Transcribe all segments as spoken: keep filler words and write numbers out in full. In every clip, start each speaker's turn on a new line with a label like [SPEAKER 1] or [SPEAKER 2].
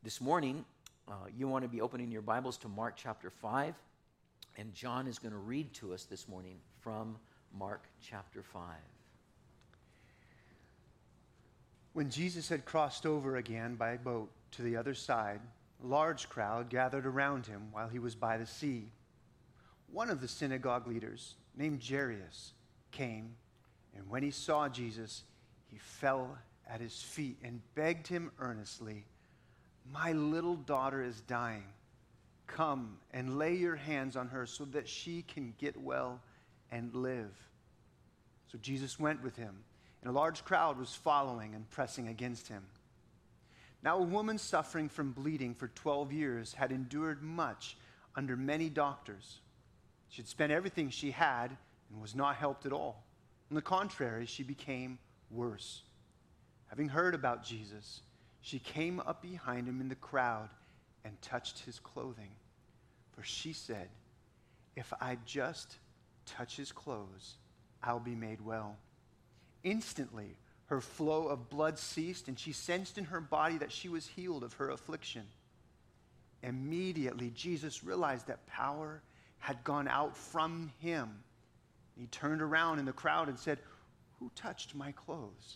[SPEAKER 1] This morning, uh, you want to be opening your Bibles to Mark chapter five, and John is going to read to us this morning from Mark chapter five.
[SPEAKER 2] When Jesus had crossed over again by boat to the other side, a large crowd gathered around him while he was by the sea. One of the synagogue leaders, named Jairus, came, and when he saw Jesus, he fell at his feet and begged him earnestly, "My little daughter is dying. Come and lay your hands on her so that she can get well and live." So Jesus went with him, and a large crowd was following and pressing against him. Now a woman suffering from bleeding for twelve years had endured much under many doctors. She had spent everything she had and was not helped at all. On the contrary, she became worse. Having heard about Jesus, she came up behind him in the crowd and touched his clothing. For she said, "If I just touch his clothes, I'll be made well." Instantly, her flow of blood ceased, and she sensed in her body that she was healed of her affliction. Immediately, Jesus realized that power had gone out from him. He turned around in the crowd and said, "Who touched my clothes?"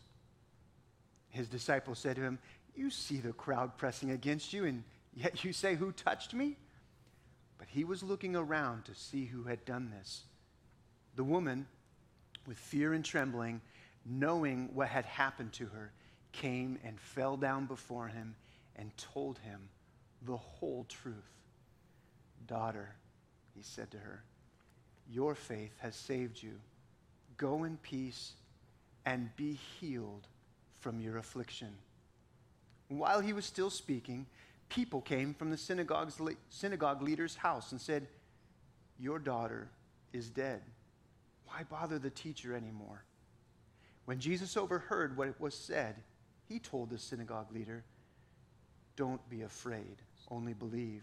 [SPEAKER 2] His disciples said to him, "You see the crowd pressing against you, and yet you say, 'Who touched me?'" But he was looking around to see who had done this. The woman, with fear and trembling, knowing what had happened to her, came and fell down before him and told him the whole truth. "Daughter," he said to her, "your faith has saved you. Go in peace and be healed from your affliction." While he was still speaking, people came from the synagogue's, synagogue leader's house and said, "Your daughter is dead. Why bother the teacher anymore?" When Jesus overheard what was said, he told the synagogue leader, "Don't be afraid, only believe."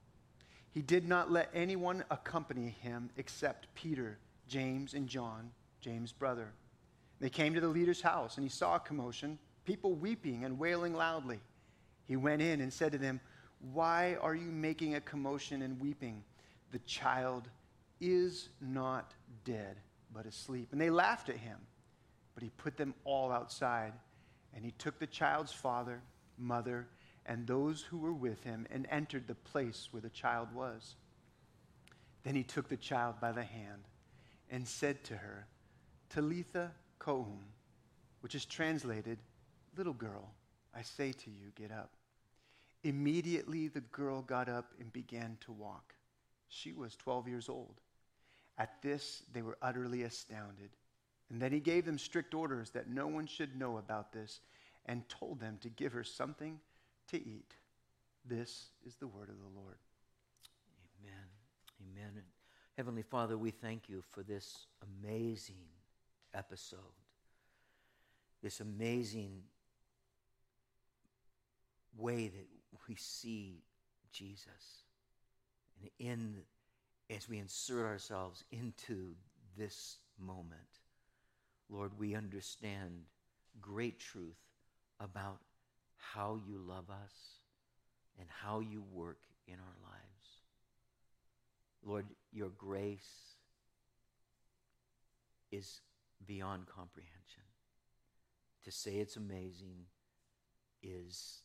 [SPEAKER 2] He did not let anyone accompany him except Peter, James, and John, James' brother. They came to the leader's house, and he saw a commotion, people weeping and wailing loudly. He went in and said to them, "Why are you making a commotion and weeping? The child is not dead, but asleep." And they laughed at him. But he put them all outside, and he took the child's father, mother, and those who were with him, and entered the place where the child was. Then he took the child by the hand and said to her, "Talitha koum," which is translated, "Little girl, I say to you, get up." Immediately the girl got up and began to walk. She was twelve years old. At this they were utterly astounded. And then he gave them strict orders that no one should know about this, and told them to give her something to eat. This is the word of the Lord.
[SPEAKER 1] Amen. Amen. Heavenly Father, we thank you for this amazing episode, this amazing way that we see Jesus. And in, as we insert ourselves into this moment, Lord, we understand great truth about how you love us and how you work in our lives. Lord, your grace is beyond comprehension. To say it's amazing is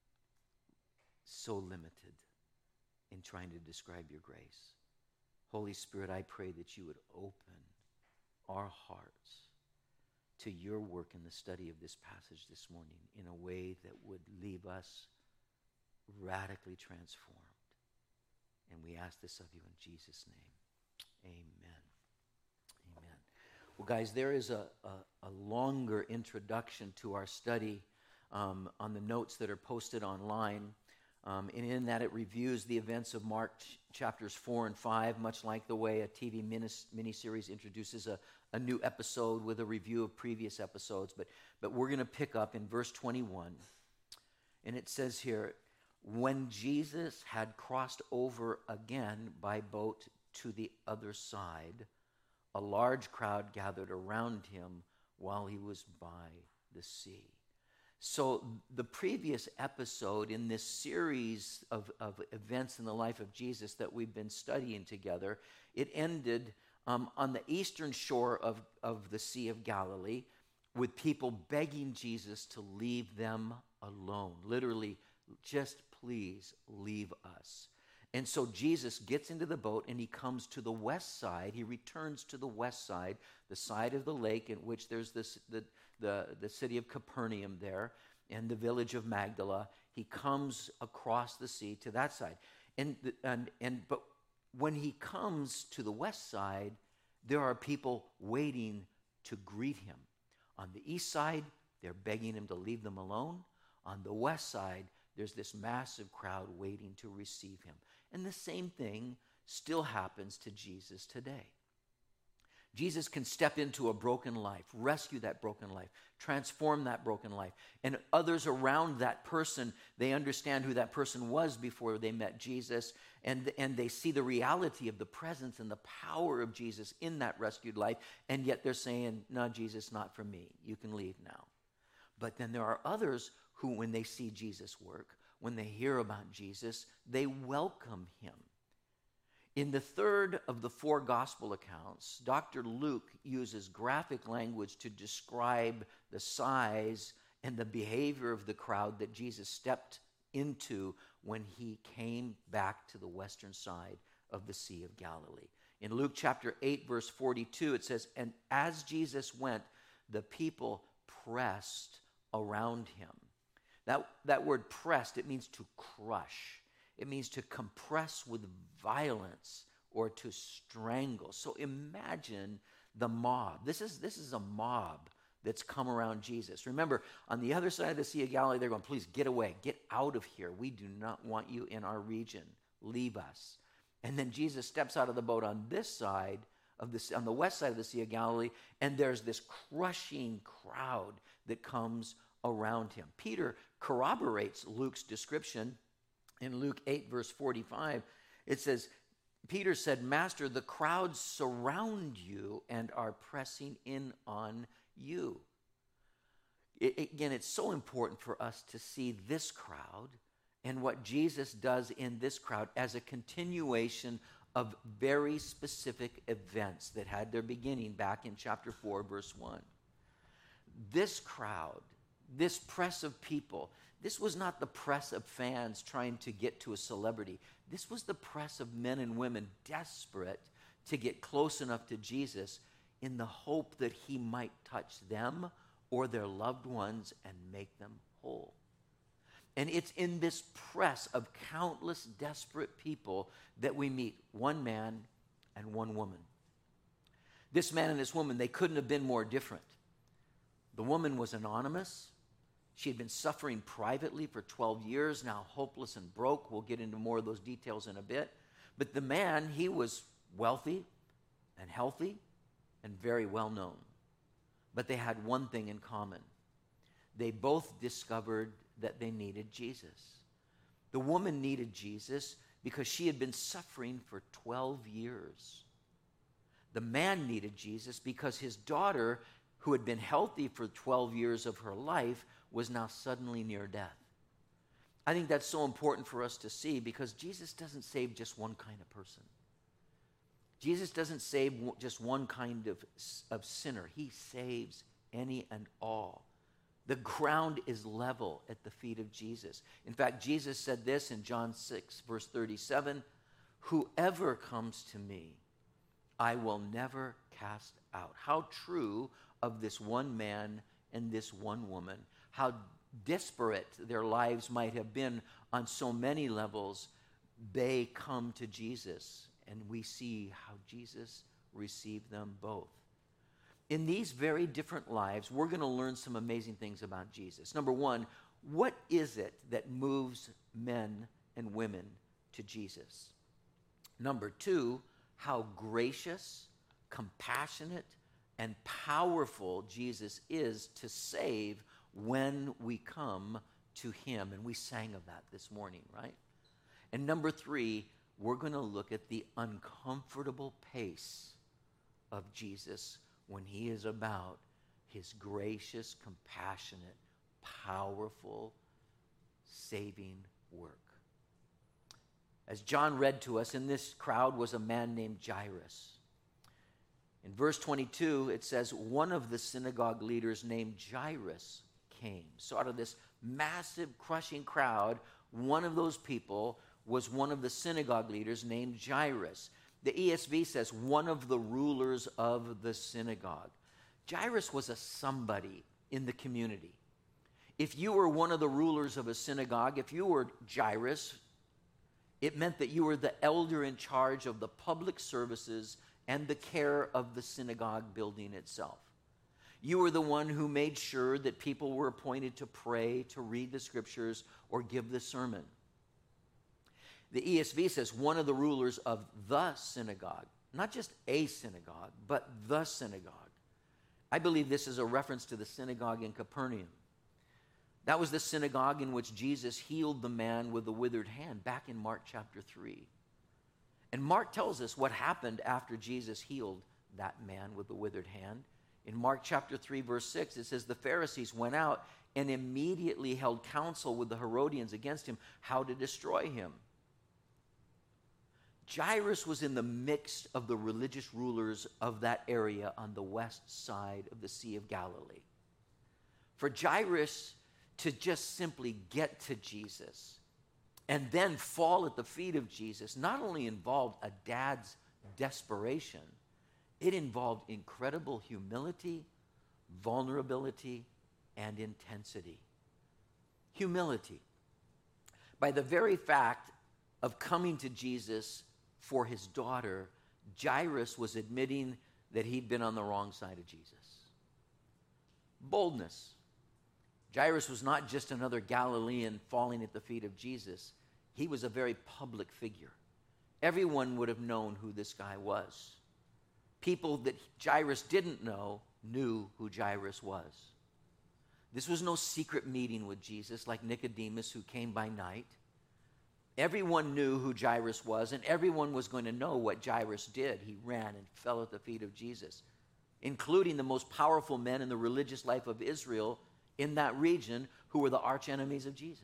[SPEAKER 1] so limited in trying to describe your grace. Holy Spirit, I pray that you would open our hearts to your work in the study of this passage this morning in a way that would leave us radically transformed. And we ask this of you in Jesus' name. Amen. Amen. Well, guys, there is a, a, a longer introduction to our study um, on the notes that are posted online. Um, and in that it reviews the events of Mark ch- chapters four and five, much like the way a T V minis- miniseries introduces a, a new episode with a review of previous episodes. But, but we're going to pick up in verse twenty-one. And it says here, "When Jesus had crossed over again by boat to the other side, a large crowd gathered around him while he was by the sea." So the previous episode in this series of, of events in the life of Jesus that we've been studying together, it ended um, on the eastern shore of, of the Sea of Galilee with people begging Jesus to leave them alone. Literally, just please leave us. And so Jesus gets into the boat and he comes to the west side. He returns to the west side, the side of the lake in which there's this the the, the city of Capernaum there and the village of Magdala. He comes across the sea to that side. And and and but when he comes to the west side, there are people waiting to greet him. On the east side, they're begging him to leave them alone. On the west side, there's this massive crowd waiting to receive him. And the same thing still happens to Jesus today. Jesus can step into a broken life, rescue that broken life, transform that broken life. And others around that person, they understand who that person was before they met Jesus, and, and they see the reality of the presence and the power of Jesus in that rescued life, and yet they're saying, no, Jesus, not for me. You can leave now. But then there are others who, when they see Jesus work, when they hear about Jesus, they welcome him. In the third of the four gospel accounts, Doctor Luke uses graphic language to describe the size and the behavior of the crowd that Jesus stepped into when he came back to the western side of the Sea of Galilee. In Luke chapter eight, verse forty-two, it says, "And as Jesus went, the people pressed around him." That, that word pressed, it means to crush. It means to compress with violence or to strangle. So imagine the mob. This is, this is a mob that's come around Jesus. Remember, on the other side of the Sea of Galilee, they're going, please get away. Get out of here. We do not want you in our region. Leave us. And then Jesus steps out of the boat on this side, of the, on the west side of the Sea of Galilee, and there's this crushing crowd that comes around him. Peter corroborates Luke's description. In Luke eight, verse forty-five, it says, Peter said, "Master, the crowds surround you and are pressing in on you." It, again, it's so important for us to see this crowd and what Jesus does in this crowd as a continuation of very specific events that had their beginning back in chapter four, verse one. This crowd, this press of people, this was not the press of fans trying to get to a celebrity. This was the press of men and women desperate to get close enough to Jesus in the hope that he might touch them or their loved ones and make them whole. And it's in this press of countless desperate people that we meet one man and one woman. This man and this woman, they couldn't have been more different. The woman was anonymous. She had been suffering privately for twelve years, now hopeless and broke. We'll get into more of those details in a bit. But the man, he was wealthy and healthy and very well known. But they had one thing in common. They both discovered that they needed Jesus. The woman needed Jesus because she had been suffering for twelve years. The man needed Jesus because his daughter, who had been healthy for twelve years of her life, was now suddenly near death. I think that's so important for us to see because Jesus doesn't save just one kind of person. Jesus doesn't save just one kind of, of sinner. He saves any and all. The ground is level at the feet of Jesus. In fact, Jesus said this in John six, verse thirty-seven, "Whoever comes to me, I will never cast out." How true of this one man and this one woman. How disparate their lives might have been on so many levels. They come to Jesus, and we see how Jesus received them both. In these very different lives, we're going to learn some amazing things about Jesus. Number one, what is it that moves men and women to Jesus? Number two, how gracious, compassionate, and powerful Jesus is to save when we come to him. And we sang of that this morning, right? And number three, we're going to look at the uncomfortable pace of Jesus when he is about his gracious, compassionate, powerful, saving work. As John read to us, in this crowd was a man named Jairus. In verse twenty-two, it says, one of the synagogue leaders named Jairus came. So out of this massive, crushing crowd, one of those people was one of the synagogue leaders named Jairus. The E S V says, one of the rulers of the synagogue. Jairus was a somebody in the community. If you were one of the rulers of a synagogue, if you were Jairus, it meant that you were the elder in charge of the public services and the care of the synagogue building itself. You were the one who made sure that people were appointed to pray, to read the scriptures, or give the sermon. The E S V says one of the rulers of the synagogue, not just a synagogue, but the synagogue. I believe this is a reference to the synagogue in Capernaum. That was the synagogue in which Jesus healed the man with the withered hand back in Mark chapter three. And Mark tells us what happened after Jesus healed that man with the withered hand. In Mark chapter three, verse six, it says, the Pharisees went out and immediately held counsel with the Herodians against him, how to destroy him. Jairus was in the midst of the religious rulers of that area on the west side of the Sea of Galilee. For Jairus to just simply get to Jesus and then fall at the feet of Jesus not only involved a dad's desperation, it involved incredible humility, vulnerability, and intensity. Humility. By the very fact of coming to Jesus for his daughter, Jairus was admitting that he'd been on the wrong side of Jesus. Boldness. Jairus was not just another Galilean falling at the feet of Jesus. He was a very public figure. Everyone would have known who this guy was. People that Jairus didn't know knew who Jairus was. This was no secret meeting with Jesus like Nicodemus who came by night. Everyone knew who Jairus was, and everyone was going to know what Jairus did. He ran and fell at the feet of Jesus, including the most powerful men in the religious life of Israel in that region who were the archenemies of Jesus.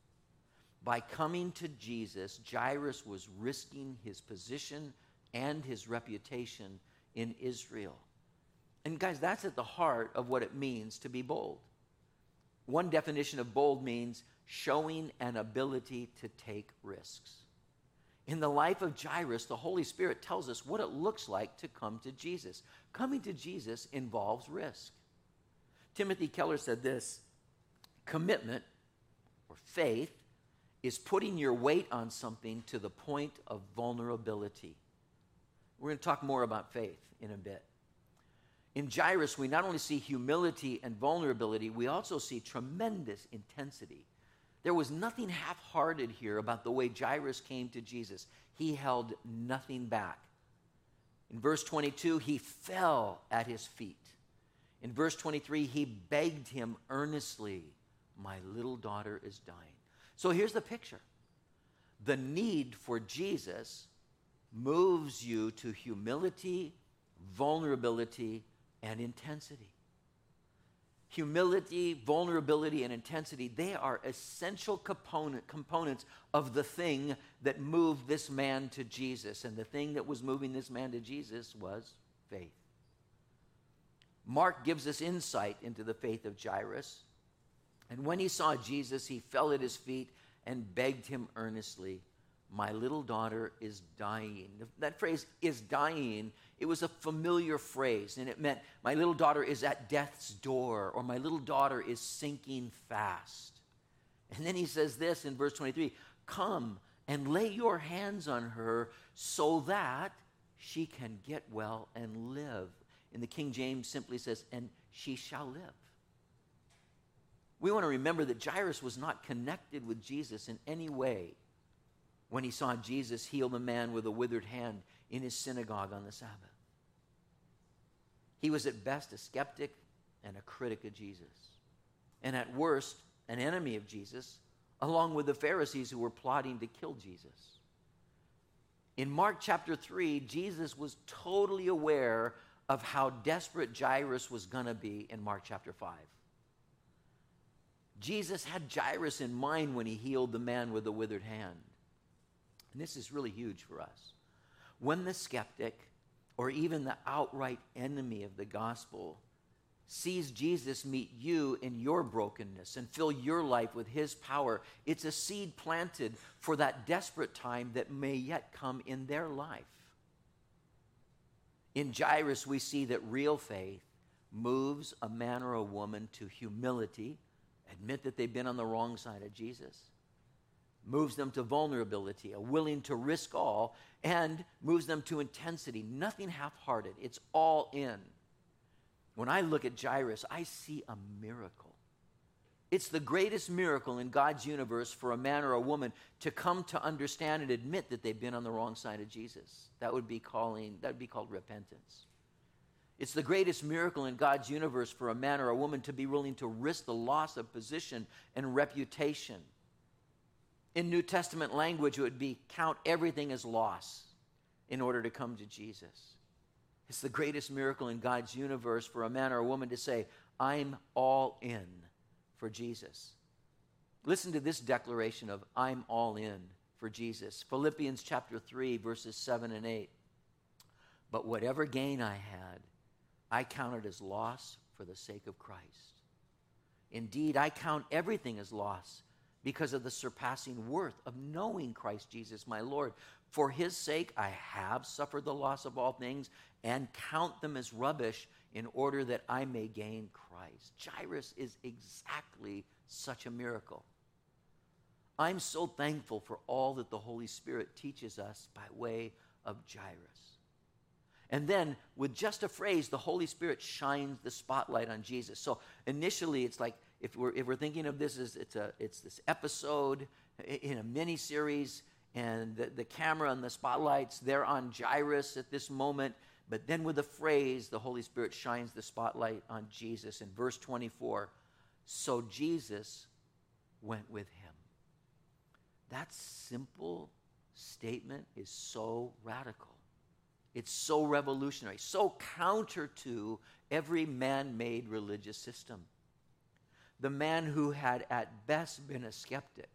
[SPEAKER 1] By coming to Jesus, Jairus was risking his position and his reputation in Israel. And guys, that's at the heart of what it means to be bold. One definition of bold means showing an ability to take risks. In the life of Jairus, the Holy Spirit tells us what it looks like to come to Jesus. Coming to Jesus involves risk. Timothy Keller said this, commitment or faith is putting your weight on something to the point of vulnerability. We're going to talk more about faith in a bit. In Jairus, we not only see humility and vulnerability, we also see tremendous intensity. There was nothing half-hearted here about the way Jairus came to Jesus. He held nothing back. In verse twenty-two, he fell at his feet. In verse twenty-three, he begged him earnestly, my little daughter is dying. So here's the picture. The need for Jesus moves you to humility, vulnerability, and intensity. Humility, vulnerability, and intensity, they are essential component, components of the thing that moved this man to Jesus. And the thing that was moving this man to Jesus was faith. Mark gives us insight into the faith of Jairus. And when he saw Jesus, he fell at his feet and begged him earnestly, my little daughter is dying. That phrase, is dying, it was a familiar phrase, and it meant my little daughter is at death's door, or my little daughter is sinking fast. And then he says this in verse twenty-three, come and lay your hands on her so that she can get well and live. And the King James simply says, and she shall live. We want to remember that Jairus was not connected with Jesus in any way when he saw Jesus heal the man with a withered hand in his synagogue on the Sabbath. He was at best a skeptic and a critic of Jesus, and at worst, an enemy of Jesus, along with the Pharisees who were plotting to kill Jesus. In Mark chapter three, Jesus was totally aware of how desperate Jairus was going to be in Mark chapter five. Jesus had Jairus in mind when he healed the man with the withered hand. And this is really huge for us. When the skeptic, or even the outright enemy of the gospel, sees Jesus meet you in your brokenness and fill your life with his power, it's a seed planted for that desperate time that may yet come in their life. In Jairus, we see that real faith moves a man or a woman to humility, admit that they've been on the wrong side of Jesus, moves them to vulnerability, a willing to risk all, and moves them to intensity. Nothing half-hearted. It's all in. When I look at Jairus, I see a miracle. It's the greatest miracle in God's universe for a man or a woman to come to understand and admit that they've been on the wrong side of Jesus. That would be calling, that would be called repentance. It's the greatest miracle in God's universe for a man or a woman to be willing to risk the loss of position and reputation. In New Testament language, it would be count everything as loss in order to come to Jesus. It's the greatest miracle in God's universe for a man or a woman to say, I'm all in for Jesus. Listen to this declaration of I'm all in for Jesus. Philippians chapter three, verses seven and eight. But whatever gain I had, I counted as loss for the sake of Christ. Indeed, I count everything as loss because of the surpassing worth of knowing Christ Jesus my Lord. For his sake I have suffered the loss of all things and count them as rubbish in order that I may gain Christ. Jairus is exactly such a miracle. I'm so thankful for all that the Holy Spirit teaches us by way of Jairus. And then, with just a phrase, the Holy Spirit shines the spotlight on Jesus. So initially, it's like, if we're if we're thinking of this as it's a it's this episode in a mini-series, and the, the camera and the spotlights, they're on Jairus at this moment. But then with a phrase, the Holy Spirit shines the spotlight on Jesus. In verse twenty-four, so Jesus went with him. That simple statement is so radical. It's so revolutionary, so counter to every man-made religious system. The man who had at best been a skeptic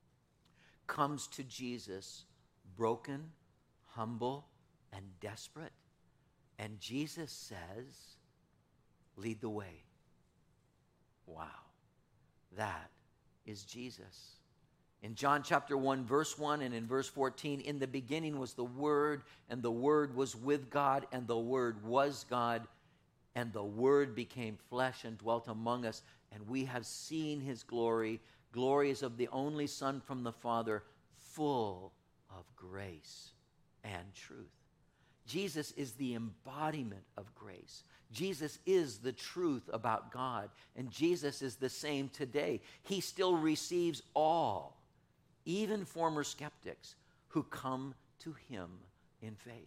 [SPEAKER 1] comes to Jesus broken, humble, and desperate. And Jesus says, lead the way. Wow, that is Jesus. In John chapter one, verse one, and in verse fourteen, in the beginning was the Word, and the Word was with God, and the Word was God, and the Word became flesh and dwelt among us, and we have seen his glory. Glory is of the only Son from the Father, full of grace and truth. Jesus is the embodiment of grace. Jesus is the truth about God, and Jesus is the same today. He still receives all, even former skeptics who come to him in faith.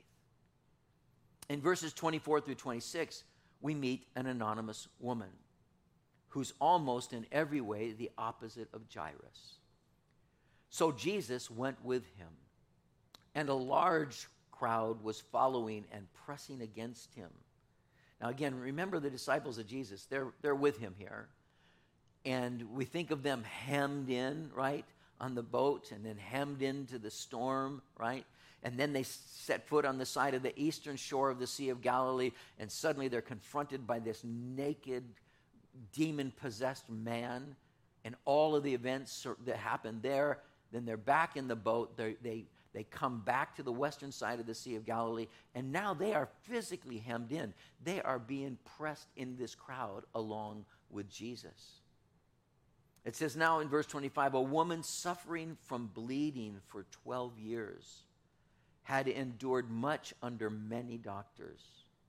[SPEAKER 1] In verses twenty-four through twenty-six, we meet an anonymous woman who's almost in every way the opposite of Jairus. So Jesus went with him, and a large crowd was following and pressing against him. Now again, remember the disciples of Jesus, they're, they're with him here. And we think of them hemmed in, right, on the boat, and then hemmed into the storm, right? And then they set foot on the side of the eastern shore of the Sea of Galilee, and suddenly they're confronted by this naked, demon-possessed man, and all of the events that happened there. Then they're back in the boat. They, they, they come back to the western side of the Sea of Galilee, and now they are physically hemmed in. They are being pressed in this crowd along with Jesus. It says now in verse twenty-five, a woman suffering from bleeding for twelve years had endured much under many doctors.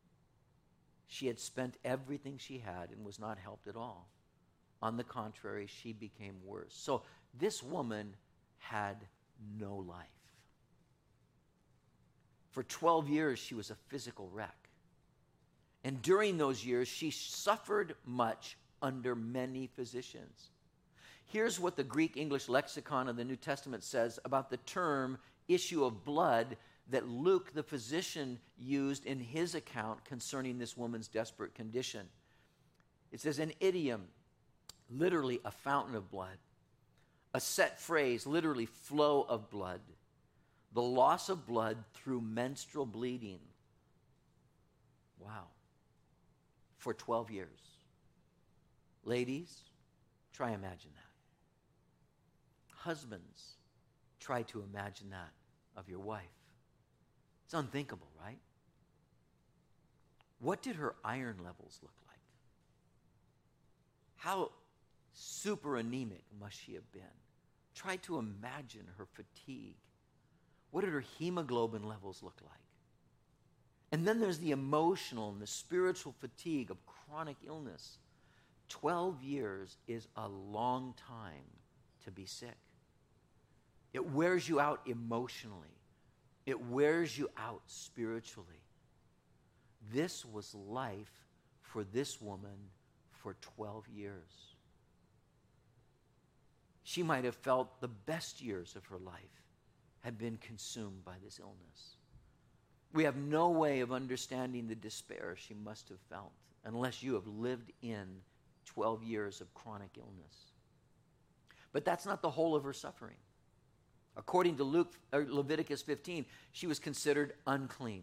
[SPEAKER 1] She had spent everything she had and was not helped at all. On the contrary, she became worse. So this woman had no life. For twelve years, she was a physical wreck. And during those years, she suffered much under many physicians. Here's what the Greek English lexicon of the New Testament says about the term issue of blood that Luke, the physician, used in his account concerning this woman's desperate condition. It says, an idiom literally a fountain of blood. A set phrase, literally flow of blood. The loss of blood through menstrual bleeding. Wow. For twelve years. Ladies, try imagine that. Husbands, try to imagine that of your wife. It's unthinkable, right? What did her iron levels look like? How super anemic must she have been? Try to imagine her fatigue. What did her hemoglobin levels look like? And then there's the emotional and the spiritual fatigue of chronic illness. Twelve years is a long time to be sick. It wears you out emotionally. It wears you out spiritually. This was life for this woman for twelve years. She might have felt the best years of her life had been consumed by this illness. We have no way of understanding the despair she must have felt unless you have lived in twelve years of chronic illness. But that's not the whole of her suffering. According to Luke, or Leviticus fifteen, she was considered unclean.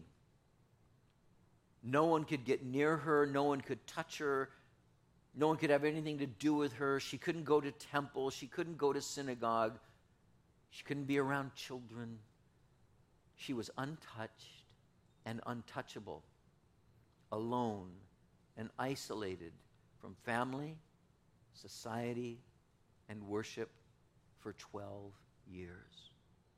[SPEAKER 1] No one could get near her. No one could touch her. No one could have anything to do with her. She couldn't go to temple. She couldn't go to synagogue. She couldn't be around children. She was untouched and untouchable, alone and isolated from family, society, and worship for twelve years.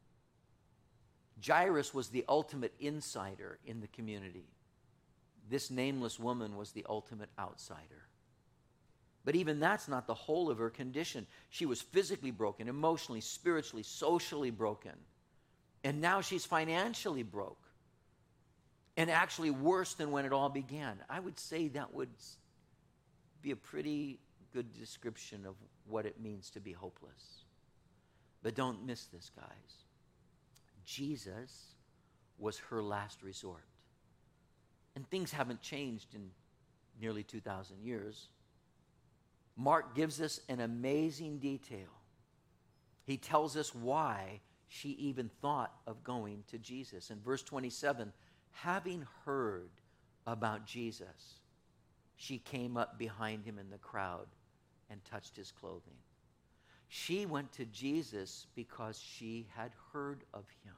[SPEAKER 1] Jairus was the ultimate insider in the community. This nameless woman was the ultimate outsider. But even that's not the whole of her condition. She was physically broken, emotionally, spiritually, socially broken. And now she's financially broke. And actually worse than when it all began. I would say that would be a pretty good description of what it means to be hopeless. But don't miss this, guys. Jesus was her last resort. And things haven't changed in nearly two thousand years. Mark gives us an amazing detail. He tells us why she even thought of going to Jesus. In verse twenty-seven, having heard about Jesus, she came up behind him in the crowd and touched his clothing. She went to Jesus because she had heard of him.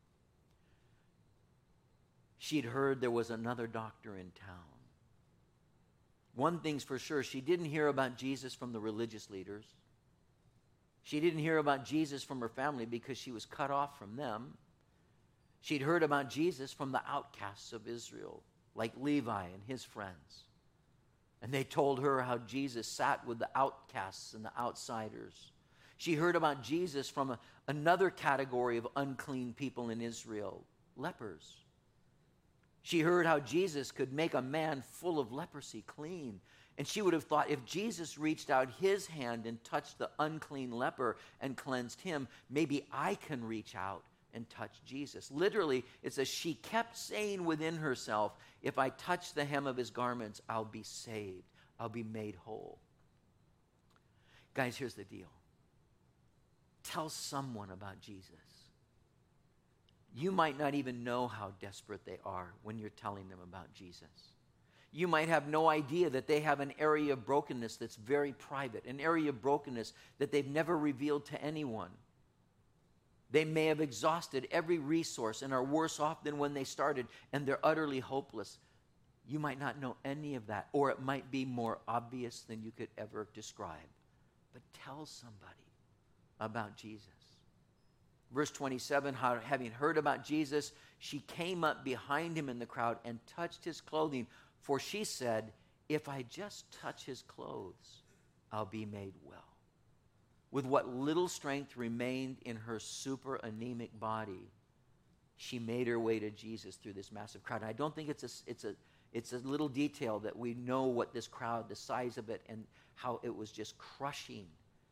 [SPEAKER 1] She'd heard there was another doctor in town. One thing's for sure, she didn't hear about Jesus from the religious leaders. She didn't hear about Jesus from her family because she was cut off from them. She'd heard about Jesus from the outcasts of Israel, like Levi and his friends. And they told her how Jesus sat with the outcasts and the outsiders. She heard about Jesus from a, another category of unclean people in Israel, lepers. She heard how Jesus could make a man full of leprosy clean. And she would have thought if Jesus reached out his hand and touched the unclean leper and cleansed him, maybe I can reach out and touch Jesus. Literally, it says she kept saying within herself, if I touch the hem of his garments, I'll be saved. I'll be made whole. Guys, here's the deal. Tell someone about Jesus. You might not even know how desperate they are when you're telling them about Jesus. You might have no idea that they have an area of brokenness that's very private, an area of brokenness that they've never revealed to anyone. They may have exhausted every resource and are worse off than when they started, and they're utterly hopeless. You might not know any of that, or it might be more obvious than you could ever describe. But tell somebody about Jesus. Verse twenty-seven, how, having heard about Jesus, she came up behind him in the crowd and touched his clothing. For she said, if I just touch his clothes, I'll be made well. With what little strength remained in her super anemic body, she made her way to Jesus through this massive crowd. And I don't think it's a, it's a, it's a little detail that we know what this crowd, the size of it, and how it was just crushing.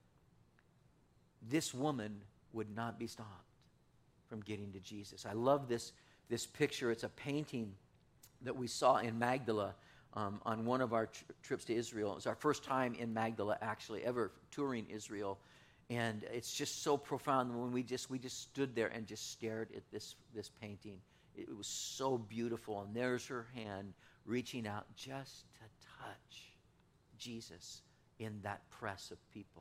[SPEAKER 1] This woman would not be stopped from getting to Jesus. I love this, this picture. It's a painting that we saw in Magdala um, on one of our tr- trips to Israel. It was our first time in Magdala, actually, ever touring Israel. And it's just so profound when we just we just stood there and just stared at this, this painting. It, it was so beautiful. And there's her hand reaching out just to touch Jesus in that press of people.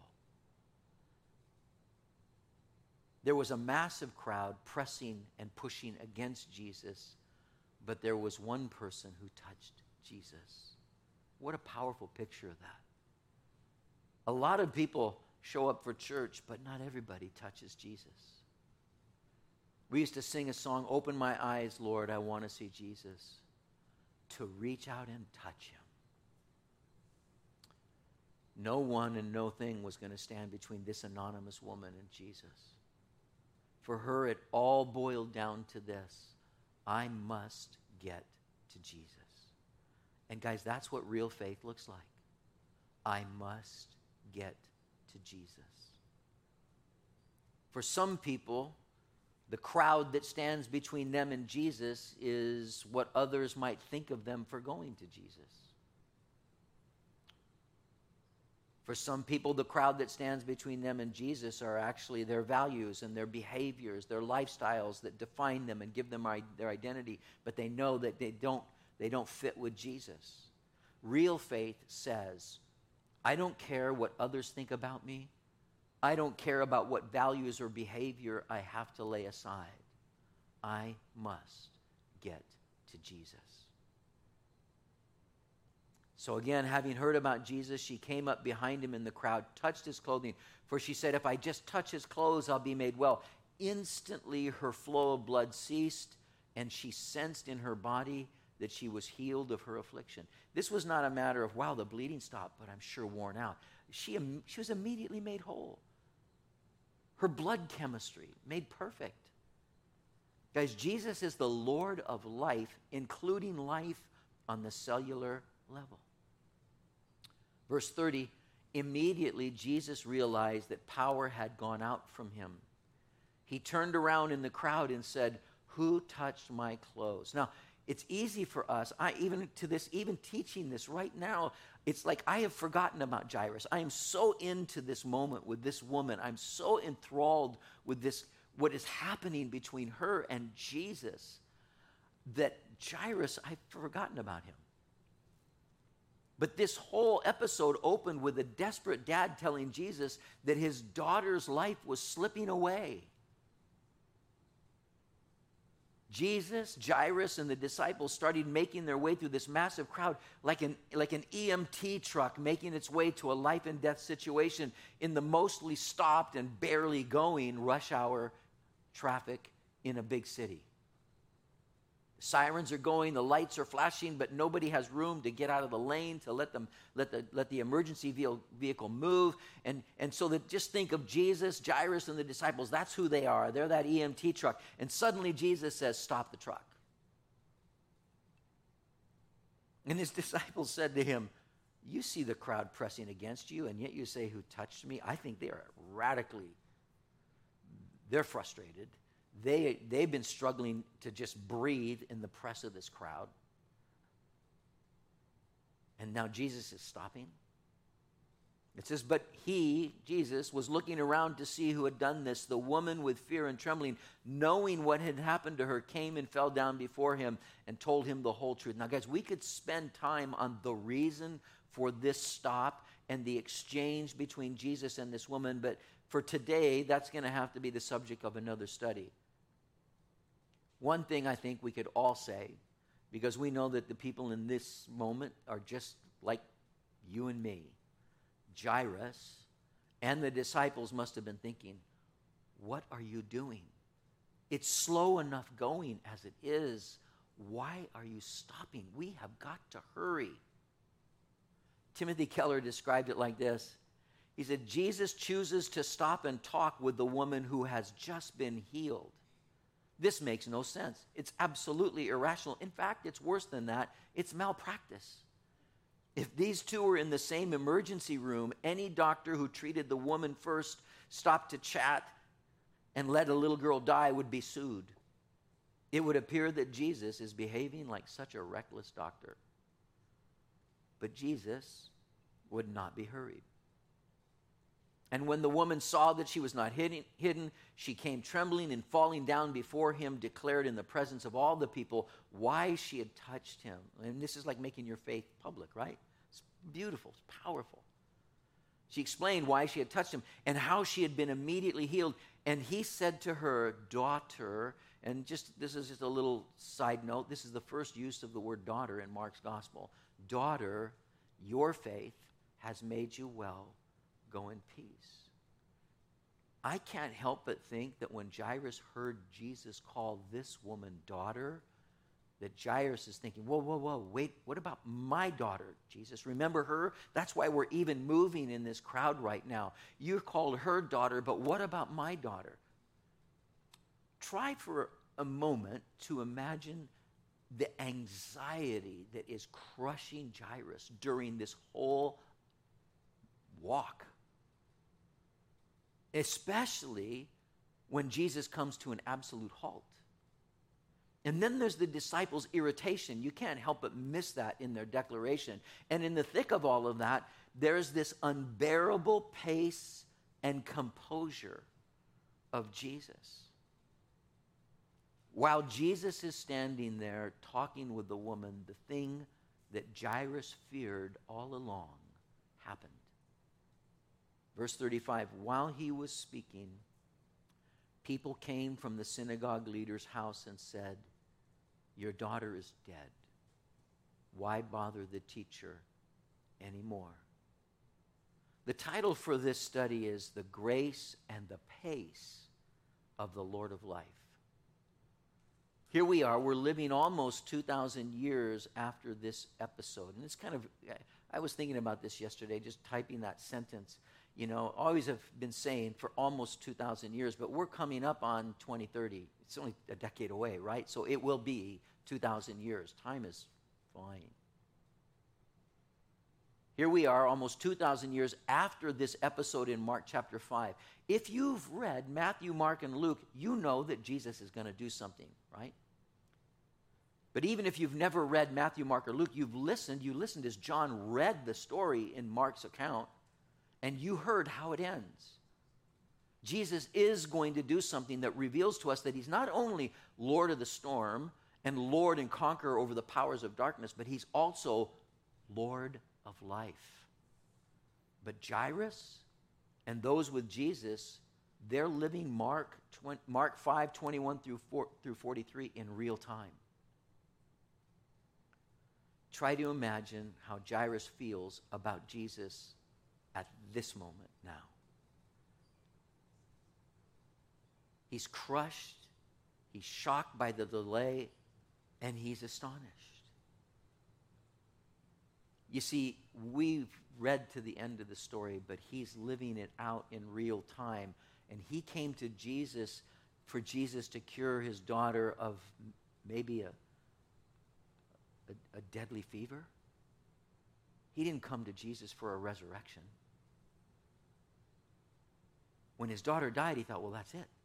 [SPEAKER 1] There was a massive crowd pressing and pushing against Jesus, but there was one person who touched Jesus. What a powerful picture of that. A lot of people show up for church, but not everybody touches Jesus. We used to sing a song, "Open my eyes, Lord, I want to see Jesus," to reach out and touch him. No one and no thing was going to stand between this anonymous woman and Jesus. For her, it all boiled down to this: I must get to Jesus. And guys, that's what real faith looks like. I must get to Jesus. For some people, the crowd that stands between them and Jesus is what others might think of them for going to Jesus. For some people, the crowd that stands between them and Jesus are actually their values and their behaviors, their lifestyles that define them and give them their identity, but they know that they don't, they don't fit with Jesus. Real faith says, I don't care what others think about me. I don't care about what values or behavior I have to lay aside. I must get to Jesus. So again, having heard about Jesus, she came up behind him in the crowd, touched his clothing, for she said, if I just touch his clothes, I'll be made well. Instantly, her flow of blood ceased, and she sensed in her body that she was healed of her affliction. This was not a matter of, wow, the bleeding stopped, but I'm sure worn out. She, she was immediately made whole. Her blood chemistry made perfect. Guys, Jesus is the Lord of life, including life on the cellular level. Verse thirty, immediately Jesus realized that power had gone out from him. He turned around in the crowd and said, who touched my clothes? Now, it's easy for us, I even to this, even teaching this right now, it's like I have forgotten about Jairus. I am so into this moment with this woman. I'm so enthralled with this, what is happening between her and Jesus, that Jairus, I've forgotten about him. But this whole episode opened with a desperate dad telling Jesus that his daughter's life was slipping away. Jesus, Jairus, and the disciples started making their way through this massive crowd like an, like an E M T truck making its way to a life and death situation in the mostly stopped and barely going rush hour traffic in a big city. Sirens are going, the lights are flashing, but nobody has room to get out of the lane to let them let the let the emergency vehicle move. And, and so that just think of Jesus, Jairus, and the disciples. That's who they are. They're that E M T truck. And suddenly Jesus says, stop the truck. And his disciples said to him, you see the crowd pressing against you, and yet you say, who touched me? I think they are radically, they're frustrated. They, they've been struggling to just breathe in the press of this crowd. And now Jesus is stopping. It says, but he, Jesus, was looking around to see who had done this. The woman, with fear and trembling, knowing what had happened to her, came and fell down before him and told him the whole truth. Now, guys, we could spend time on the reason for this stop and the exchange between Jesus and this woman, but for today, that's going to have to be the subject of another study. One thing I think we could all say, because we know that the people in this moment are just like you and me, Jairus and the disciples must have been thinking, what are you doing? It's slow enough going as it is. Why are you stopping? We have got to hurry. Timothy Keller described it like this. He said, Jesus chooses to stop and talk with the woman who has just been healed. This makes no sense. It's absolutely irrational. In fact, it's worse than that. It's malpractice. If these two were in the same emergency room, any doctor who treated the woman first, stopped to chat, and let a little girl die would be sued. It would appear that Jesus is behaving like such a reckless doctor. But Jesus would not be hurried. And when the woman saw that she was not hidden, hidden, she came trembling and falling down before him, declared in the presence of all the people why she had touched him. And this is like making your faith public, right? It's beautiful, it's powerful. She explained why she had touched him and how she had been immediately healed. And he said to her, daughter, and just this is just a little side note, this is the first use of the word daughter in Mark's gospel. Daughter, your faith has made you well. Go in peace. I can't help but think that when Jairus heard Jesus call this woman daughter, that Jairus is thinking, whoa, whoa, whoa, wait, what about my daughter, Jesus? Remember her? That's why we're even moving in this crowd right now. You called her daughter, but what about my daughter? Try for a moment to imagine the anxiety that is crushing Jairus during this whole walk. Especially when Jesus comes to an absolute halt. And then there's the disciples' irritation. You can't help but miss that in their declaration. And in the thick of all of that, there's this unbearable pace and composure of Jesus. While Jesus is standing there talking with the woman, the thing that Jairus feared all along happened. Verse thirty-five, while he was speaking, people came from the synagogue leader's house and said, your daughter is dead. Why bother the teacher anymore? The title for this study is The Grace and the Pace of the Lord of Life. Here we are, we're living almost two thousand years after this episode. And it's kind of, I was thinking about this yesterday, just typing that sentence. You know, always have been saying for almost two thousand years, but we're coming up on twenty thirty. It's only a decade away, right? So it will be two thousand years. Time is flying. Here we are, almost two thousand years after this episode in Mark chapter five. If you've read Matthew, Mark, and Luke, you know that Jesus is going to do something, right? But even if you've never read Matthew, Mark, or Luke, you've listened. You listened as John read the story in Mark's account, and you heard how it ends. Jesus is going to do something that reveals to us that he's not only Lord of the storm and Lord and conqueror over the powers of darkness, but he's also Lord of life. But Jairus and those with Jesus, they're living Mark, Mark five, twenty-one through forty-three in real time. Try to imagine how Jairus feels about Jesus at this moment now. He's crushed, he's shocked by the delay, and he's astonished. You see, we've read to the end of the story, but he's living it out in real time. And he came to Jesus for Jesus to cure his daughter of maybe a, a, a deadly fever. He didn't come to Jesus for a resurrection. When his daughter died, he thought, well, that's it.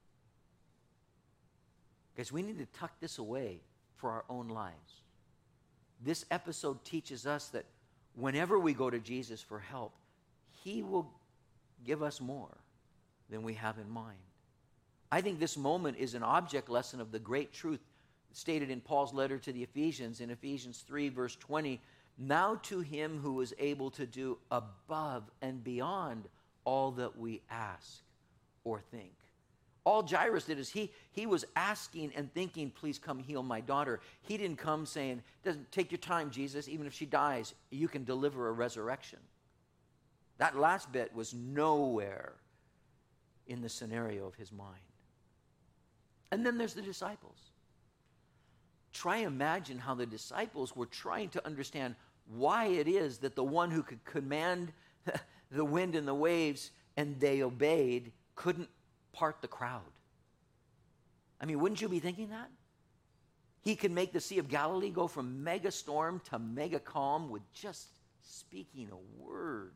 [SPEAKER 1] Because we need to tuck this away for our own lives. This episode teaches us that whenever we go to Jesus for help, he will give us more than we have in mind. I think this moment is an object lesson of the great truth stated in Paul's letter to the Ephesians in Ephesians three, verse twenty. Now to him who is able to do above and beyond all that we ask or think. All Jairus did is he, he was asking and thinking, please come heal my daughter. He didn't come saying, doesn't take your time, Jesus. Even if she dies, you can deliver a resurrection. That last bit was nowhere in the scenario of his mind. And then there's the disciples. Try imagine how the disciples were trying to understand why it is that the one who could command the wind and the waves and they obeyed couldn't part the crowd. I mean, wouldn't you be thinking that? He can make the Sea of Galilee go from mega storm to mega calm with just speaking a word.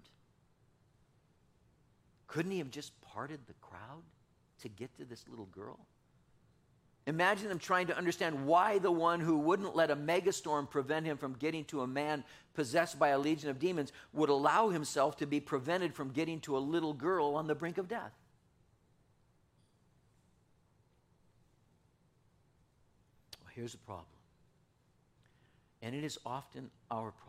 [SPEAKER 1] Couldn't he have just parted the crowd to get to this little girl? Imagine them trying to understand why the one who wouldn't let a megastorm prevent him from getting to a man possessed by a legion of demons would allow himself to be prevented from getting to a little girl on the brink of death. Well, here's a problem. And it is often our problem.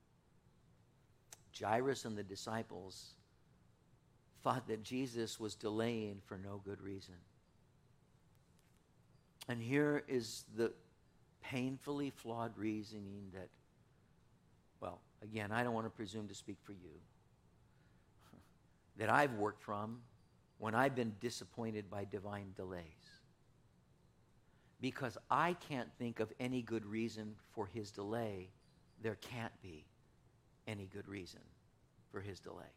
[SPEAKER 1] Jairus and the disciples thought that Jesus was delaying for no good reason. And here is the painfully flawed reasoning that, well, again, I don't want to presume to speak for you, that I've worked from when I've been disappointed by divine delays. Because I can't think of any good reason for his delay, there can't be any good reason for his delay.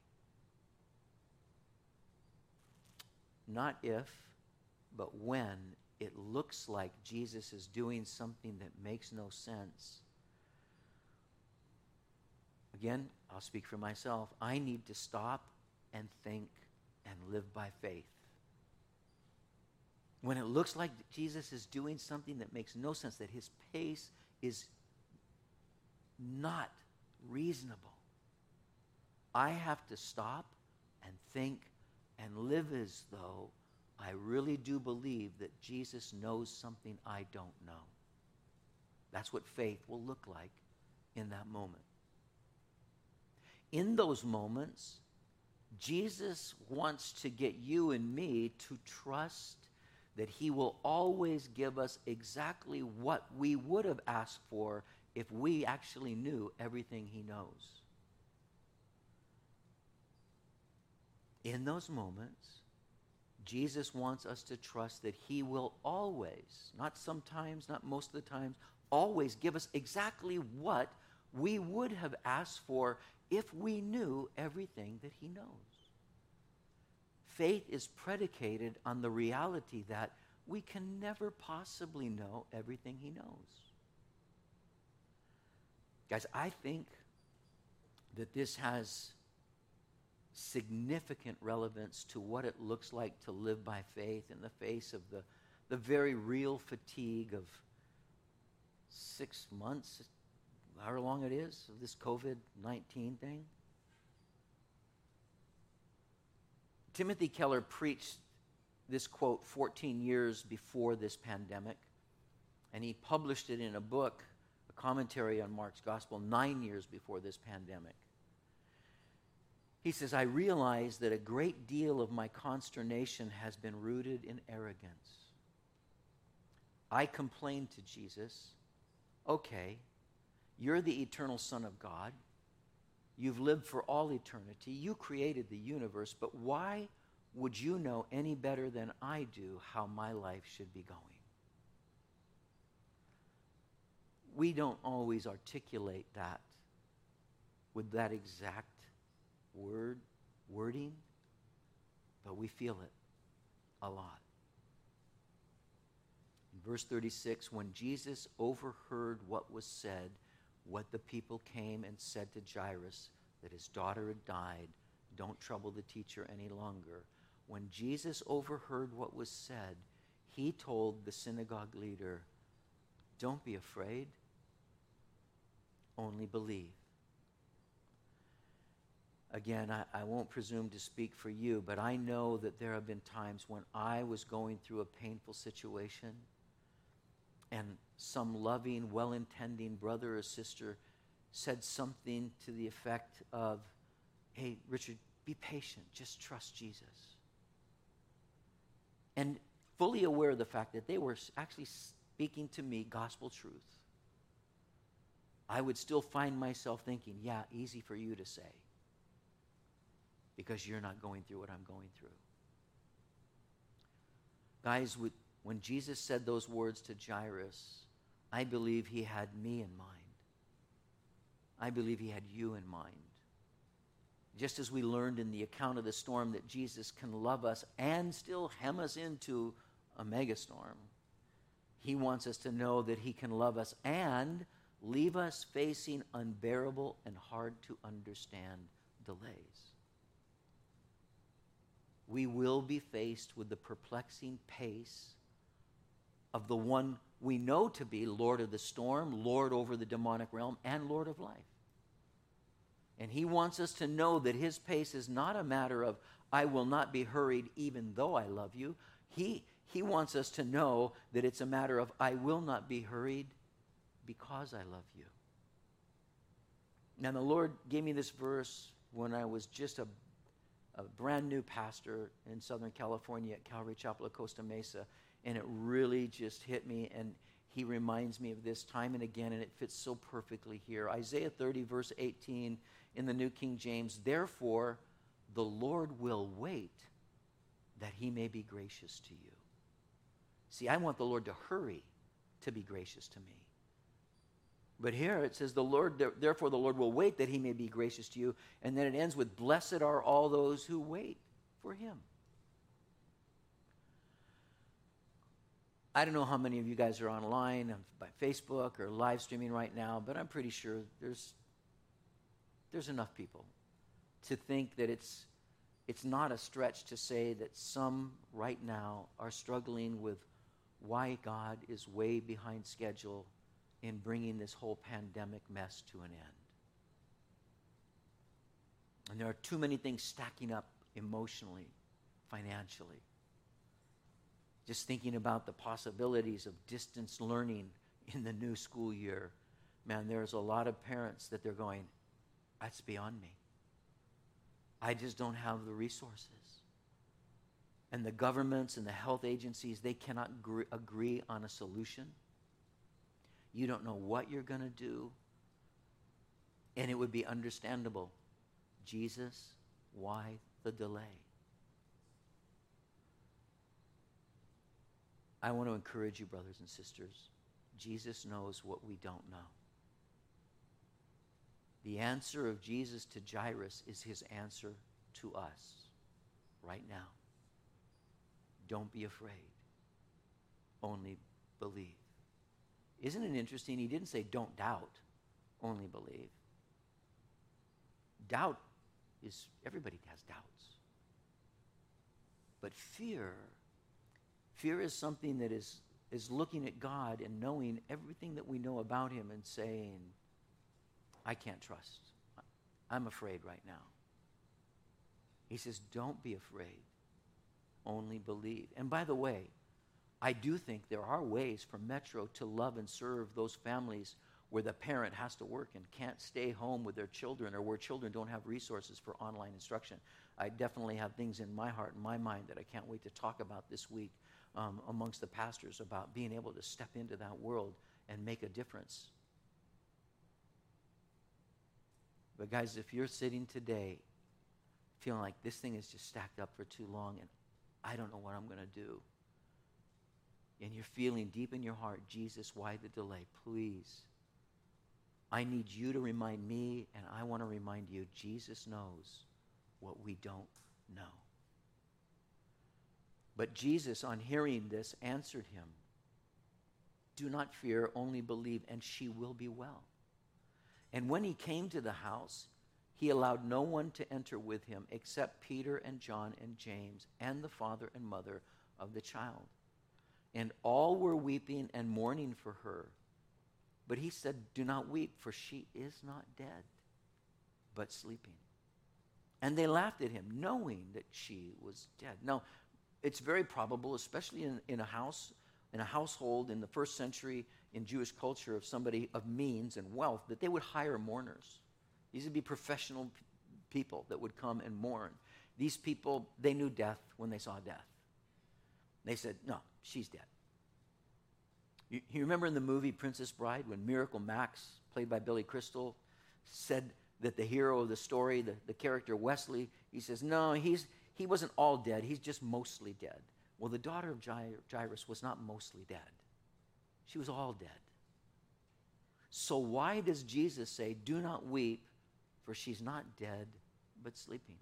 [SPEAKER 1] Not if, but when it looks like Jesus is doing something that makes no sense. Again, I'll speak for myself. I need to stop and think and live by faith. When it looks like Jesus is doing something that makes no sense, that his pace is not reasonable, I have to stop and think and live as though I really do believe that Jesus knows something I don't know. That's what faith will look like in that moment. In those moments, Jesus wants to get you and me to trust that he will always give us exactly what we would have asked for if we actually knew everything he knows. In those moments, Jesus wants us to trust that he will always, not sometimes, not most of the times, always give us exactly what we would have asked for if we knew everything that he knows. Faith is predicated on the reality that we can never possibly know everything he knows. Guys, I think that this has significant relevance to what it looks like to live by faith in the face of the, the very real fatigue of six months, however long it is, of this covid nineteen thing. Timothy Keller preached this quote fourteen years before this pandemic, and he published it in a book, a commentary on Mark's Gospel, nine years before this pandemic. He says, I realize that a great deal of my consternation has been rooted in arrogance. I complained to Jesus, okay, you're the eternal Son of God. You've lived for all eternity. You created the universe, but why would you know any better than I do how my life should be going? We don't always articulate that with that exact word, wording, but we feel it a lot. In verse thirty-six, when Jesus overheard what was said, what the people came and said to Jairus, that his daughter had died, don't trouble the teacher any longer. When Jesus overheard what was said, he told the synagogue leader, don't be afraid, only believe. Again, I, I won't presume to speak for you, but I know that there have been times when I was going through a painful situation and some loving, well-intending brother or sister said something to the effect of, hey, Richard, be patient, just trust Jesus. And fully aware of the fact that they were actually speaking to me gospel truth, I would still find myself thinking, yeah, easy for you to say, because you're not going through what I'm going through. Guys, when Jesus said those words to Jairus, I believe he had me in mind. I believe he had you in mind. Just as we learned in the account of the storm that Jesus can love us and still hem us into a megastorm, he wants us to know that he can love us and leave us facing unbearable and hard to understand delays. We will be faced with the perplexing pace of the one we know to be Lord of the storm, Lord over the demonic realm, and Lord of life. And he wants us to know that his pace is not a matter of, I will not be hurried even though I love you. He, he wants us to know that it's a matter of, I will not be hurried because I love you. Now, the Lord gave me this verse when I was just a, a brand new pastor in Southern California at Calvary Chapel of Costa Mesa, and it really just hit me, and he reminds me of this time and again, and it fits so perfectly here. Isaiah thirty, verse eighteen in the New King James, therefore the Lord will wait that he may be gracious to you. See, I want the Lord to hurry to be gracious to me. But here it says, the Lord, therefore the Lord will wait that he may be gracious to you. And then it ends with, blessed are all those who wait for him. I don't know how many of you guys are online by Facebook or live streaming right now, but I'm pretty sure there's, there's enough people to think that it's, it's not a stretch to say that some right now are struggling with why God is way behind schedule in bringing this whole pandemic mess to an end. And there are too many things stacking up emotionally, financially. Just thinking about the possibilities of distance learning in the new school year, man, there's a lot of parents that they're going, that's beyond me. I just don't have the resources. And the governments and the health agencies, they cannot gr- agree on a solution. You don't know what you're going to do. And it would be understandable. Jesus, why the delay? I want to encourage you, brothers and sisters. Jesus knows what we don't know. The answer of Jesus to Jairus is his answer to us right now. Don't be afraid. Only believe. Isn't it interesting? He didn't say don't doubt, only believe. Doubt is, everybody has doubts. But fear, fear is something that is, is looking at God and knowing everything that we know about him and saying, I can't trust. I'm afraid right now. He says, don't be afraid. Only believe. And by the way, I do think there are ways for Metro to love and serve those families where the parent has to work and can't stay home with their children, or where children don't have resources for online instruction. I definitely have things in my heart and my mind that I can't wait to talk about this week um, amongst the pastors about being able to step into that world and make a difference. But guys, if you're sitting today feeling like this thing is just stacked up for too long and I don't know what I'm going to do, and you're feeling deep in your heart, Jesus, why the delay? Please, I need you to remind me, and I want to remind you, Jesus knows what we don't know. But Jesus, on hearing this, answered him, do not fear, only believe, and she will be well. And when he came to the house, he allowed no one to enter with him except Peter and John and James and the father and mother of the child. And all were weeping and mourning for her. But he said, do not weep, for she is not dead, but sleeping. And they laughed at him, knowing that she was dead. Now, it's very probable, especially in, in a house, in a household in the first century in Jewish culture of somebody of means and wealth, that they would hire mourners. These would be professional p- people that would come and mourn. These people, they knew death when they saw death. They said, no, she's dead. You, you remember in the movie Princess Bride when Miracle Max, played by Billy Crystal, said that the hero of the story, the, the character Wesley, he says, no, he's he wasn't all dead. He's just mostly dead. Well, the daughter of Jairus was not mostly dead. She was all dead. So why does Jesus say, do not weep, for she's not dead, but sleeping?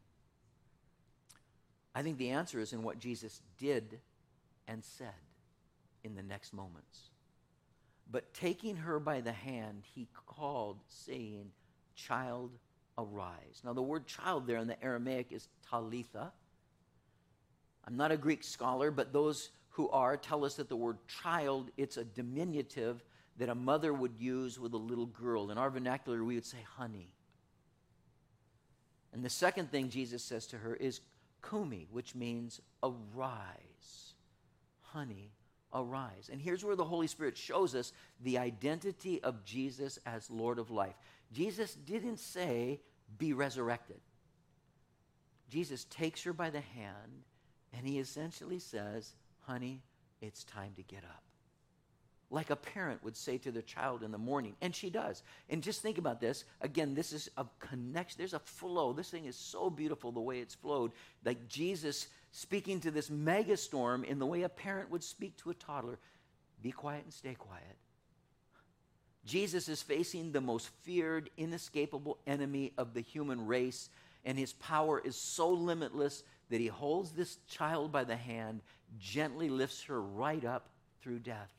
[SPEAKER 1] I think the answer is in what Jesus did and said in the next moments. But taking her by the hand, he called, saying, child, arise. Now the word child there in the Aramaic is Talitha. I'm not a Greek scholar, but those who are tell us that the word child, it's a diminutive that a mother would use with a little girl. In our vernacular, we would say honey. And the second thing Jesus says to her is kumi, which means arise. Honey, arise. And here's where the Holy Spirit shows us the identity of Jesus as Lord of life. Jesus didn't say, be resurrected. Jesus takes her by the hand, and he essentially says, honey, it's time to get up. Like a parent would say to their child in the morning, and she does. And just think about this. Again, this is a connection. There's a flow. This thing is so beautiful the way it's flowed. Like Jesus speaking to this megastorm in the way a parent would speak to a toddler. Be quiet and stay quiet. Jesus is facing the most feared, inescapable enemy of the human race, and his power is so limitless that he holds this child by the hand, gently lifts her right up through death.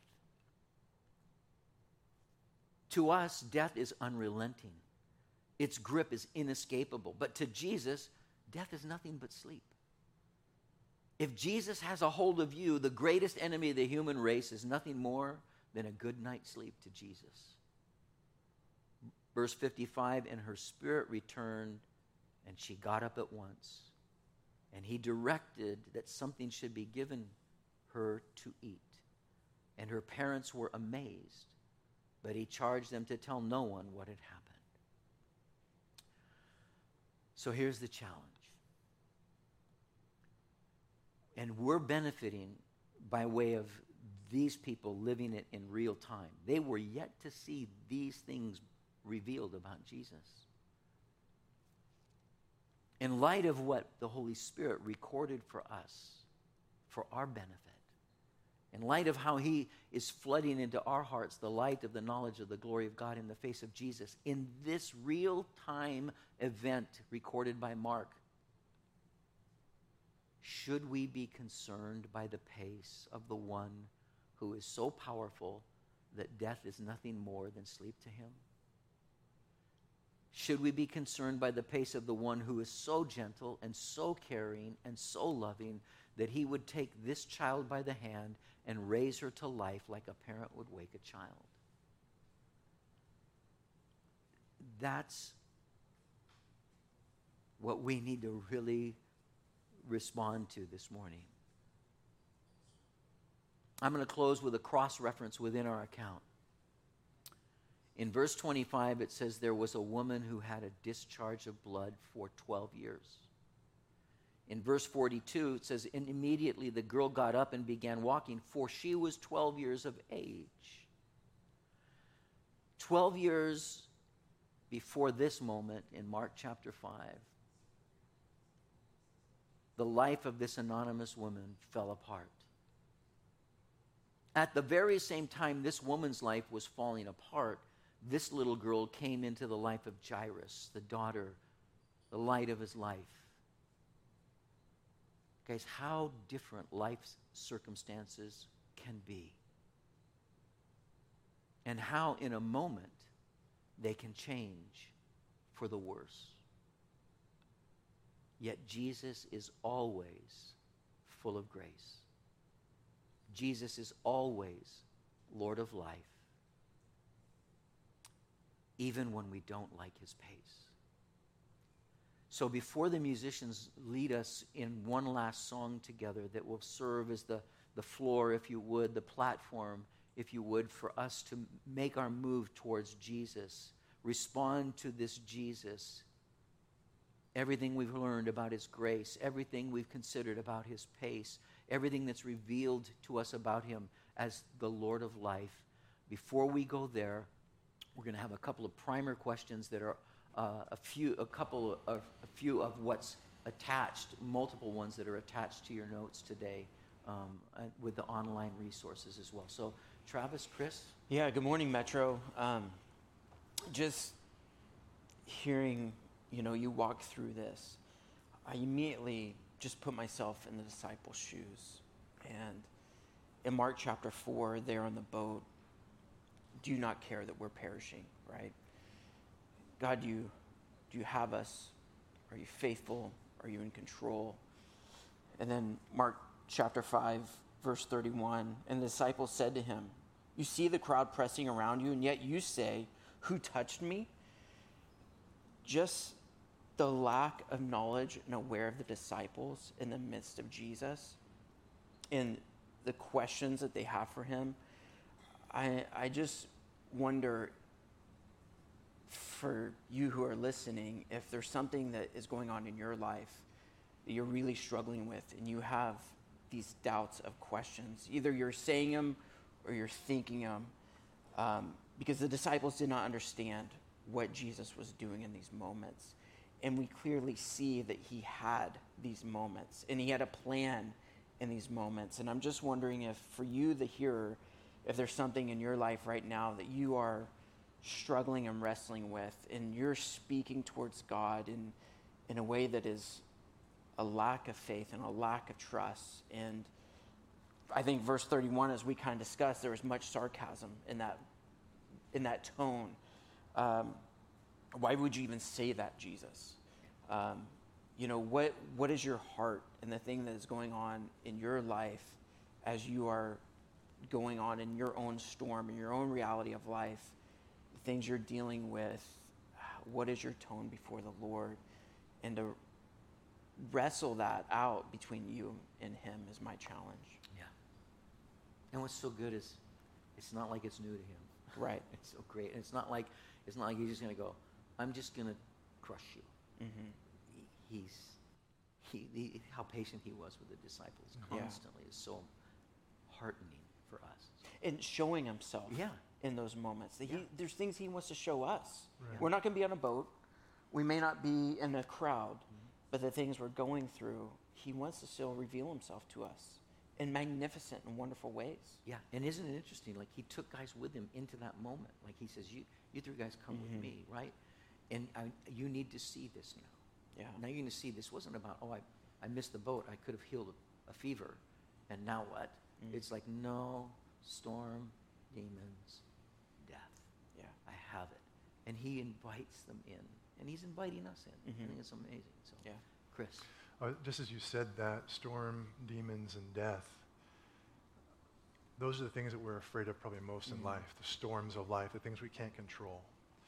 [SPEAKER 1] To us, death is unrelenting. Its grip is inescapable. But to Jesus, death is nothing but sleep. If Jesus has a hold of you, the greatest enemy of the human race is nothing more than a good night's sleep to Jesus. Verse fifty-five, and her spirit returned, and she got up at once. And he directed that something should be given her to eat. And her parents were amazed, but he charged them to tell no one what had happened. So here's the challenge. And we're benefiting by way of these people living it in real time. They were yet to see these things revealed about Jesus. In light of what the Holy Spirit recorded for us, for our benefit, in light of how he is flooding into our hearts the light of the knowledge of the glory of God in the face of Jesus, in this real-time event recorded by Mark, should we be concerned by the pace of the one who is so powerful that death is nothing more than sleep to him? Should we be concerned by the pace of the one who is so gentle and so caring and so loving that he would take this child by the hand and raise her to life like a parent would wake a child? That's what we need to really respond to this morning. I'm going to close with a cross-reference within our account. In verse twenty-five, it says there was a woman who had a discharge of blood for twelve years. In verse forty-two, it says, and immediately the girl got up and began walking, for she was twelve years of age. twelve years before this moment in Mark chapter five, the life of this anonymous woman fell apart. At the very same time this woman's life was falling apart, this little girl came into the life of Jairus, the daughter, the light of his life. Guys, how different life's circumstances can be. And how in a moment they can change for the worse. Yet Jesus is always full of grace. Jesus is always Lord of life, even when we don't like his pace. So before the musicians lead us in one last song together that will serve as the, the floor, if you would, the platform, if you would, for us to make our move towards Jesus, respond to this Jesus, everything we've learned about his grace, everything we've considered about his pace, everything that's revealed to us about him as the Lord of life. Before we go there, we're going to have a couple of primer questions that are uh, a few, a couple of, a few of what's attached, multiple ones that are attached to your notes today um, uh, with the online resources as well. So, Travis, Chris?
[SPEAKER 3] Yeah, good morning, Metro. Um, just hearing, you know, you walk through this, I immediately just put myself in the disciples' shoes. And in Mark chapter four, they're on the boat. Do you not care that we're perishing, right? God, do you, do you have us? Are you faithful? Are you in control? And then Mark chapter five, verse thirty-one, and the disciples said to him, "You see the crowd pressing around you, and yet you say, 'Who touched me?'" Just the lack of knowledge and aware of the disciples in the midst of Jesus and the questions that they have for him, I, I just wonder for you who are listening, if there's something that is going on in your life that you're really struggling with and you have these doubts of questions. Either you're saying them or you're thinking them, um, because the disciples did not understand what Jesus was doing in these moments. And we clearly see that he had these moments and he had a plan in these moments. And I'm just wondering if for you, the hearer, if there's something in your life right now that you are struggling and wrestling with, and you're speaking towards God in, in a way that is a lack of faith and a lack of trust. And I think verse thirty-one, as we kind of discussed, there was much sarcasm in that, in that tone. Um, why would you even say that, Jesus? Um, you know, what what is your heart and the thing that is going on in your life as you are going on in your own storm, in your own reality of life, the things you're dealing with? What is your tone before the Lord? And to wrestle that out between you and him is my challenge.
[SPEAKER 1] Yeah. And what's so good is it's not like it's new to him.
[SPEAKER 3] Right.
[SPEAKER 1] It's so great. And it's not like it's not like he's just going to go, I'm just going to crush you.
[SPEAKER 3] Mm-hmm.
[SPEAKER 1] He, he's he, he how patient he was with the disciples constantly yeah. is so heartening for us.
[SPEAKER 3] And showing himself
[SPEAKER 1] yeah.
[SPEAKER 3] in those moments. That
[SPEAKER 1] yeah.
[SPEAKER 3] he, there's things he wants to show us.
[SPEAKER 1] Right.
[SPEAKER 3] We're not going to be on a boat. We may not be in a crowd, mm-hmm. but the things we're going through, he wants to still reveal himself to us in magnificent and wonderful ways.
[SPEAKER 1] Yeah, and isn't it interesting? Like he took guys with him into that moment. Like he says, you you three guys come mm-hmm. with me, right? And I, you need to see this now.
[SPEAKER 3] Yeah.
[SPEAKER 1] Now you're going to see this wasn't about, oh, I, I missed the boat. I could have healed a, a fever. And now what? Mm. It's like, no, storm, demons, death.
[SPEAKER 3] Yeah.
[SPEAKER 1] I have it. And he invites them in. And he's inviting us in. Mm-hmm. I think it's amazing. So,
[SPEAKER 3] yeah.
[SPEAKER 1] Chris.
[SPEAKER 4] Uh, just as you said that, storm, demons, and death, those are the things that we're afraid of probably most mm-hmm. in life, the storms of life, the things we can't control.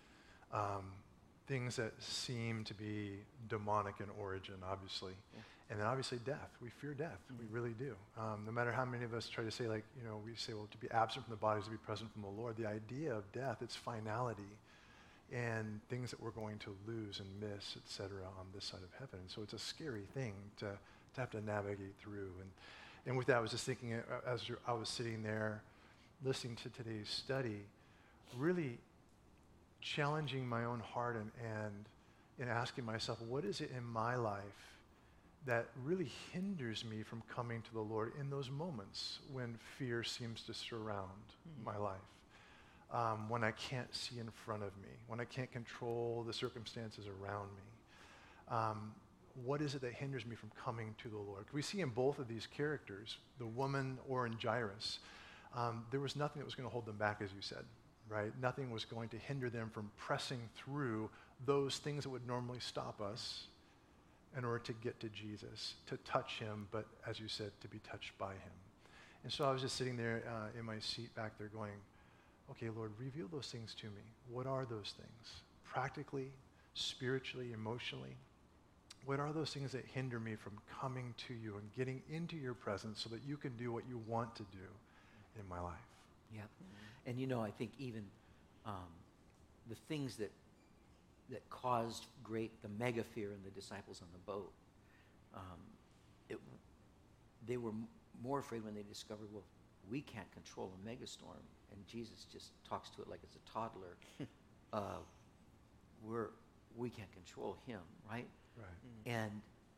[SPEAKER 4] Um, things that seem to be demonic in origin, obviously. Yeah. And then obviously death. We fear death. Mm-hmm. We really do. Um, no matter how many of us try to say, like, you know, we say, well, to be absent from the body is to be present from the Lord. The idea of death, its finality, and things that we're going to lose and miss, et cetera, on this side of heaven. So it's a scary thing to, to have to navigate through. And, and with that, I was just thinking, uh, as I was sitting there listening to today's study, really challenging my own heart and, and, and asking myself, what is it in my life that really hinders me from coming to the Lord in those moments when fear seems to surround mm-hmm. my life? Um, when I can't see in front of me, when I can't control the circumstances around me. Um, what is it that hinders me from coming to the Lord? We see in both of these characters, the woman or in Jairus, um, there was nothing that was going to hold them back, as you said, right? Nothing was going to hinder them from pressing through those things that would normally stop us in order to get to Jesus, to touch him, but as you said, to be touched by him. And so I was just sitting there uh, in my seat back there going, okay, Lord, reveal those things to me. What are those things? Practically, spiritually, emotionally? What are those things that hinder me from coming to you and getting into your presence so that you can do what you want to do in my life?
[SPEAKER 1] Yeah. And you know, I think even um, the things that that caused great, the mega fear in the disciples on the boat, um, it, they were m- more afraid when they discovered, well, we can't control a megastorm. And Jesus just talks to it like it's a toddler. uh, we're we can't control him, right?
[SPEAKER 4] Right.
[SPEAKER 1] Mm-hmm. And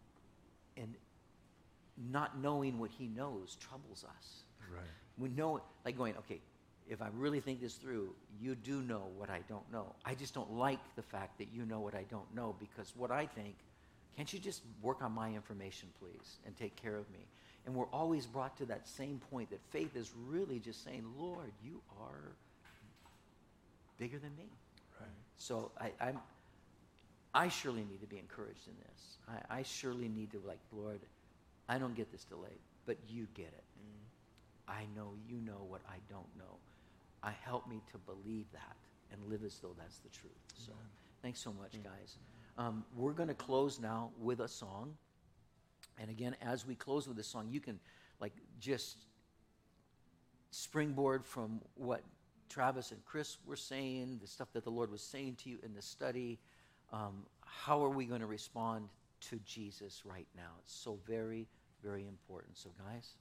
[SPEAKER 1] and not knowing what he knows troubles us.
[SPEAKER 4] Right.
[SPEAKER 1] We know, like going, okay, if I really think this through, you do know what I don't know. I just don't like the fact that you know what I don't know, because what I think, can't you just work on my information, please, and take care of me? And we're always brought to that same point that faith is really just saying, Lord, you are bigger than me.
[SPEAKER 4] Right.
[SPEAKER 1] So I, I'm, I surely need to be encouraged in this. I, I surely need to, like, Lord, I don't get this delay, but you get it. I know you know what I don't know. I help me to believe that and live as though that's the truth. So
[SPEAKER 4] Amen.
[SPEAKER 1] thanks so much, guys. Um, we're going to close now with a song. And again, as we close with this song, you can like just springboard from what Travis and Chris were saying, the stuff that the Lord was saying to you in the study. Um, how are we going to respond to Jesus right now? It's so very, very important. So guys,